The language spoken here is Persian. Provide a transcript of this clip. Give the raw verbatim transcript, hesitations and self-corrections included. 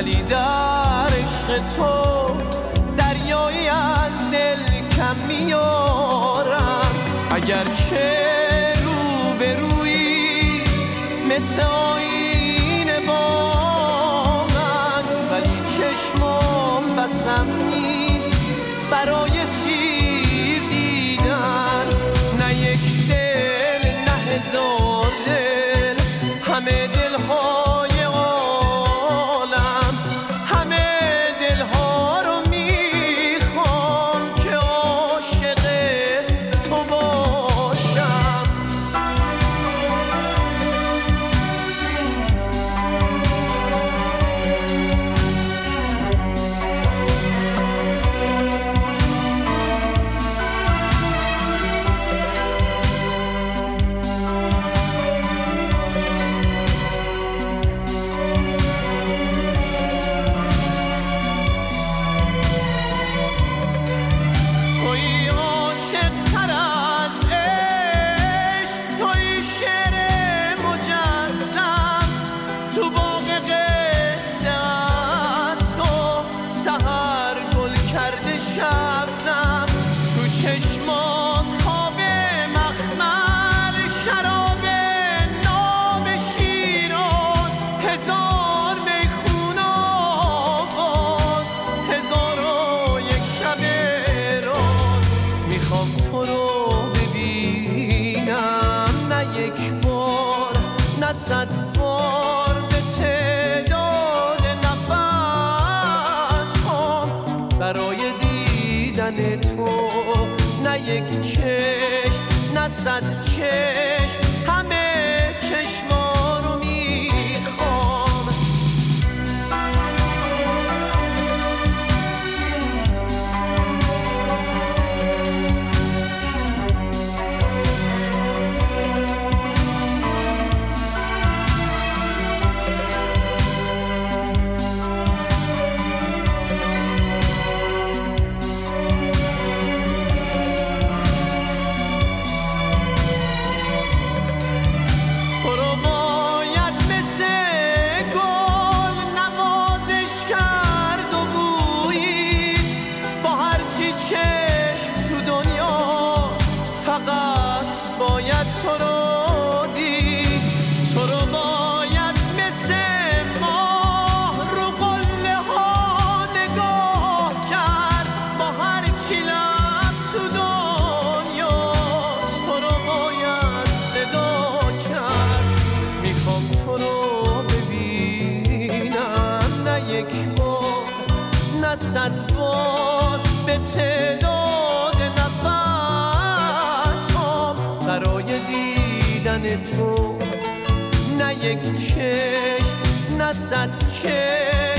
ولی در عشق تو دریایی از دل کم میارم. اگرچه رو به روی مثل آینه با من، ولی چشمم بسم نیست برای سیر دیدن. نه یک دل نه هزار دل، همه دلهای عالم، همه دلها رو میخوام که عاشق تو باشم. شبنم تو چشمات خواب مخمل، شراب ناب شیراز، هزار میخونه آواز، هزار و یک شب راز. میخوام تو رو ببینم، نه یک بار نه صد بار، به تعداد نفس هم برای تو. نه یک چشم نه صد چشم، همه چشما رو میخوام. فقط باید تو رو دید، تو رو باید مثل ماه رو قله ها نگاه کرد، با هر چی لب تو دنیاست تو رو باید صدا کرد. میخوام تو رو ببینم، نه یک بار نه صد بار، به تعداد برای دیدن تو. نه یک چشم نه صد چشم،